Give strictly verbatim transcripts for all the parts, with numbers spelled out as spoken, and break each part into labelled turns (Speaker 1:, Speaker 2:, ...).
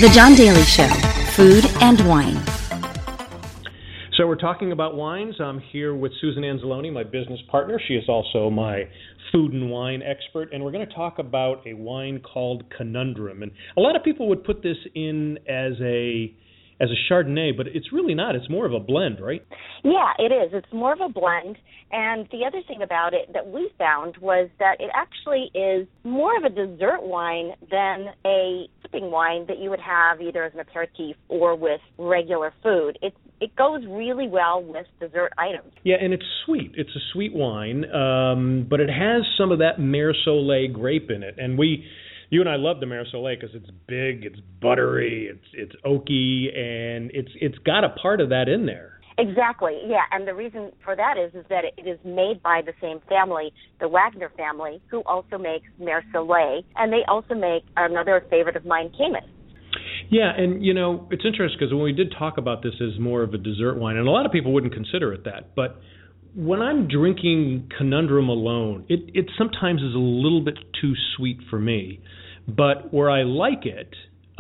Speaker 1: The John Daly Show, Food and Wine.
Speaker 2: So we're talking about wines. I'm here with Susan Anzalone, my business partner. She is also my food and wine expert, and we're going to talk about a wine called Conundrum. And a lot of people would put this in as a as a Chardonnay, but it's really not. It's more of a blend, right?
Speaker 3: Yeah, it is. It's more of a blend. And the other thing about it that we found was that it actually is more of a dessert wine than a sipping wine that you would have either as an aperitif or with regular food. It's It goes really well with dessert items.
Speaker 2: Yeah, and it's sweet. It's a sweet wine, um, but it has some of that Mer Soleil grape in it. And we... You and I love the Mer Soleil because it's big, it's buttery, it's it's oaky, and it's it's got a part of that in there.
Speaker 3: Exactly, yeah. And the reason for that is is that it is made by the same family, the Wagner family, who also makes Mer Soleil, and they also make another favorite of mine, Caymus.
Speaker 2: Yeah, and you know it's interesting because when we did talk about this as more of a dessert wine, and a lot of people wouldn't consider it that, but when I'm drinking Conundrum alone, it, it sometimes is a little bit too sweet for me. But where I like it,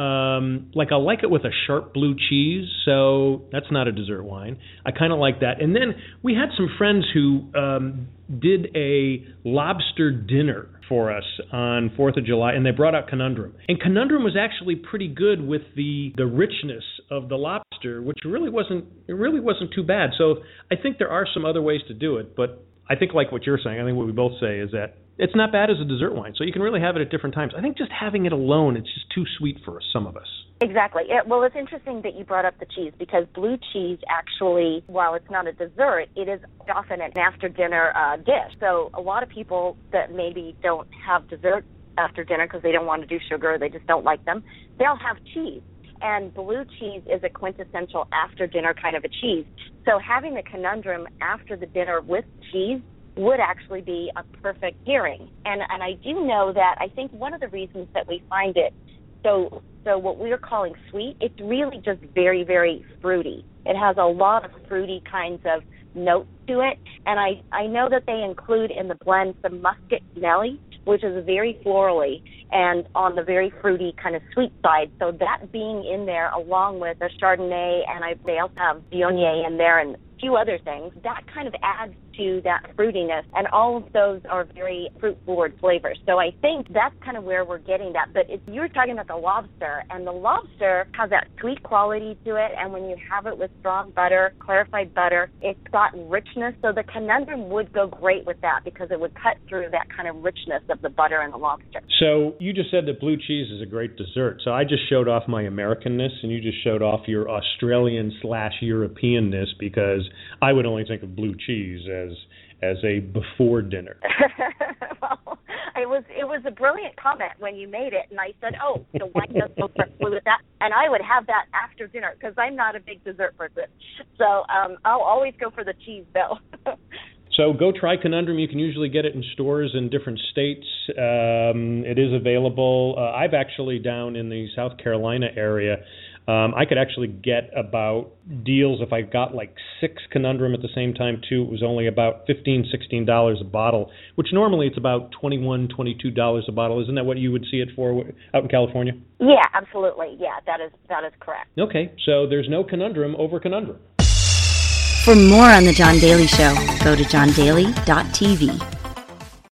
Speaker 2: um, like I like it with a sharp blue cheese, so that's not a dessert wine. I kind of like that. And then we had some friends who um, did a lobster dinner for us on fourth of July, and they brought out Conundrum. And Conundrum was actually pretty good with the, the richness of the lobster, which really wasn't it really wasn't too bad. So I think there are some other ways to do it, but I think like what you're saying, I think what we both say is that it's not bad as a dessert wine, so you can really have it at different times. I think just having it alone, it's just too sweet for some of us.
Speaker 3: Exactly. It, well, it's interesting that you brought up the cheese because blue cheese actually, while it's not a dessert, it is often an after-dinner uh, dish. So a lot of people that maybe don't have dessert after dinner because they don't want to do sugar or they just don't like them, they'll have cheese. And blue cheese is a quintessential after-dinner kind of a cheese. So having the Conundrum after the dinner with cheese would actually be a perfect pairing. And and I do know that I think one of the reasons that we find it so so what we're calling sweet, it's really just very, very fruity. It has a lot of fruity kinds of notes to it. And I, I know that they include in the blend some Muscat Nelly, which is very florally and on the very fruity kind of sweet side. So that being in there along with a Chardonnay, and I, they also have Viognier in there and a few other things, that kind of adds to that fruitiness, and all of those are very fruit-forward flavors. So I think that's kind of where we're getting that. But if you're talking about the lobster, and the lobster has that sweet quality to it, and when you have it with strong butter, clarified butter, it's got richness. So the Conundrum would go great with that because it would cut through that kind of richness of the butter and the lobster.
Speaker 2: So you just said that blue cheese is a great dessert. So I just showed off my Americanness, and you just showed off your Australian slash Europeanness because I would only think of blue cheese as as a before dinner.
Speaker 3: Well, it was it was a brilliant comment when you made it, and I said, oh, the wine does go perfectly with that, and I would have that after dinner because I'm not a big dessert person. So um, I'll always go for the cheese, though.
Speaker 2: So go try Conundrum. You can usually get it in stores in different states. Um, it is available. Uh, I've actually down in the South Carolina area, Um, I could actually get about deals if I got like six Conundrum at the same time, too. It was only about fifteen dollars, sixteen dollars a bottle, which normally it's about twenty-one dollars, twenty-two dollars a bottle. Isn't that what you would see it for out in California?
Speaker 3: Yeah, absolutely. Yeah, that is that is correct.
Speaker 2: Okay, so there's no Conundrum over Conundrum.
Speaker 1: For more on The John Daly Show, go to john daly dot t v.